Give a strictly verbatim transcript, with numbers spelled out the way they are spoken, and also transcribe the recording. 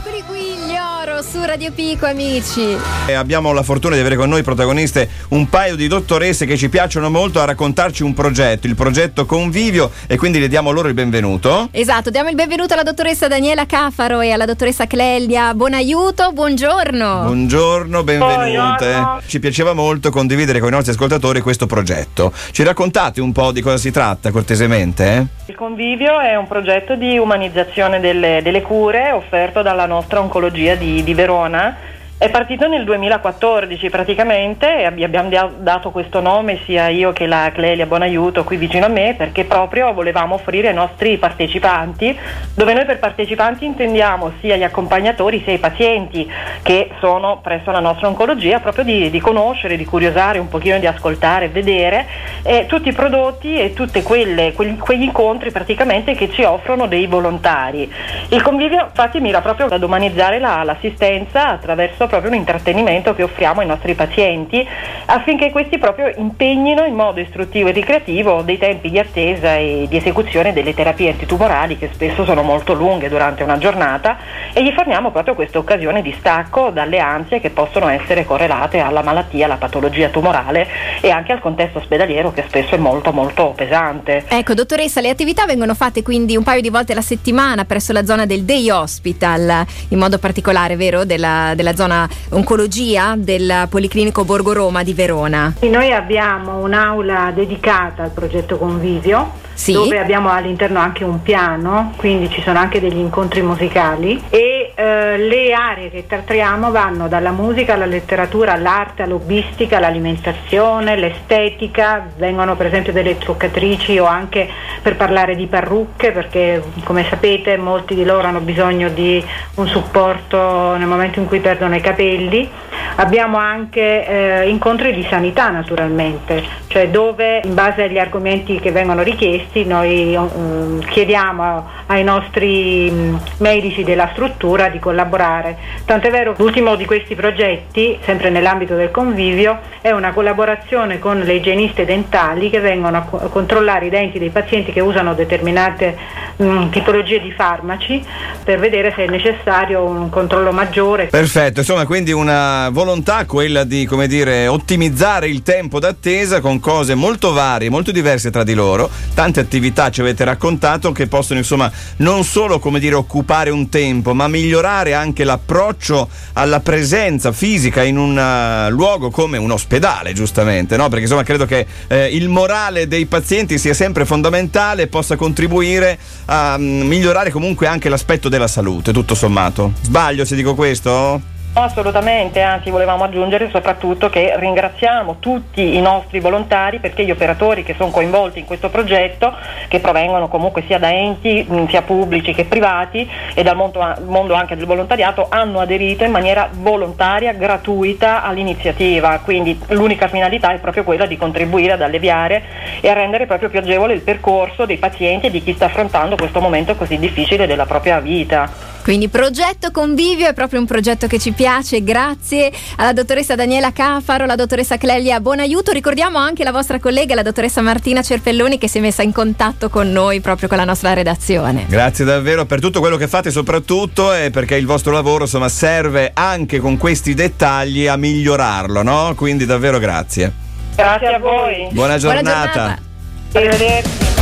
Eccoli qui, gli Oro su Radio Pico, amici. E abbiamo la fortuna di avere con noi protagoniste un paio di dottoresse che ci piacciono molto a raccontarci un progetto, il progetto Convivio, e quindi le diamo loro il benvenuto. Esatto, diamo il benvenuto alla dottoressa Daniela Cafaro e alla dottoressa Clelia Bonaiuto. Buongiorno. Buongiorno, benvenute. Buongiorno. Ci piaceva molto condividere con i nostri ascoltatori questo progetto. Ci raccontate un po' di cosa si tratta, cortesemente? Eh? Il Convivio è un progetto di umanizzazione delle, delle cure offerto dalla nostra oncologia di, di Verona. È partito nel duemilaquattordici praticamente, e abbiamo dato questo nome sia io che la Clelia Bonaiuto qui vicino a me, perché proprio volevamo offrire ai nostri partecipanti, dove noi per partecipanti intendiamo sia gli accompagnatori sia i pazienti che sono presso la nostra oncologia, proprio di, di conoscere, di curiosare un pochino, di ascoltare, vedere eh, tutti i prodotti e tutti quegli, quegli incontri praticamente che ci offrono dei volontari. Il Convivio infatti mira proprio ad umanizzare la, l'assistenza attraverso proprio un intrattenimento che offriamo ai nostri pazienti, affinché questi proprio impegnino in modo istruttivo e ricreativo dei tempi di attesa e di esecuzione delle terapie antitumorali, che spesso sono molto lunghe durante una giornata, e gli forniamo proprio questa occasione di stacco dalle ansie che possono essere correlate alla malattia, alla patologia tumorale e anche al contesto ospedaliero, che spesso è molto molto pesante. Ecco, dottoressa, le attività vengono fatte quindi un paio di volte alla settimana presso la zona del Day Hospital, in modo particolare, vero, della, della zona oncologia del Policlinico Borgo Roma di Verona. Noi abbiamo un'aula dedicata al progetto Convivio, sì, dove abbiamo all'interno anche un piano, quindi ci sono anche degli incontri musicali, e eh, le aree che trattiamo vanno dalla musica alla letteratura, all'arte, all'hobbistica, all'alimentazione, l'estetica. Vengono per esempio delle truccatrici, o anche per parlare di parrucche, perché come sapete molti di loro hanno bisogno di un supporto nel momento in cui perdono i capelli. Abbiamo anche eh, incontri di sanità, naturalmente, cioè dove in base agli argomenti che vengono richiesti noi um, chiediamo ai nostri um, medici della struttura di collaborare. Tant'è vero che l'ultimo di questi progetti, sempre nell'ambito del Convivio, è una collaborazione con le igieniste dentali che vengono a, co- a controllare i denti dei pazienti che usano determinate um, tipologie di farmaci, per vedere se è necessario un controllo maggiore. Perfetto, insomma, quindi una volontà quella di, come dire, ottimizzare il tempo d'attesa con cose molto varie, molto diverse tra di loro. Tante attività ci avete raccontato che possono, insomma, non solo, come dire, occupare un tempo, ma migliorare anche l'approccio alla presenza fisica in un uh, luogo come un ospedale, giustamente, no? Perché insomma credo che eh, il morale dei pazienti sia sempre fondamentale e possa contribuire a um, migliorare comunque anche l'aspetto della salute, tutto sommato. Sbaglio se dico questo? Assolutamente, anzi volevamo aggiungere soprattutto che ringraziamo tutti i nostri volontari, perché gli operatori che sono coinvolti in questo progetto, che provengono comunque sia da enti sia pubblici che privati e dal mondo, mondo anche del volontariato, hanno aderito in maniera volontaria, gratuita all'iniziativa. Quindi l'unica finalità è proprio quella di contribuire ad alleviare e a rendere proprio più agevole il percorso dei pazienti e di chi sta affrontando questo momento così difficile della propria vita. Quindi progetto Convivio è proprio un progetto che ci piace. Grazie alla dottoressa Daniela Cafaro, alla dottoressa Clelia Bonaiuto. Ricordiamo anche la vostra collega, la dottoressa Martina Cerpelloni, che si è messa in contatto con noi proprio con la nostra redazione. Grazie davvero per tutto quello che fate, soprattutto e perché il vostro lavoro, insomma, serve anche con questi dettagli a migliorarlo, no? Quindi davvero grazie. Grazie a voi. Buona giornata. Buona giornata. Arrivederci.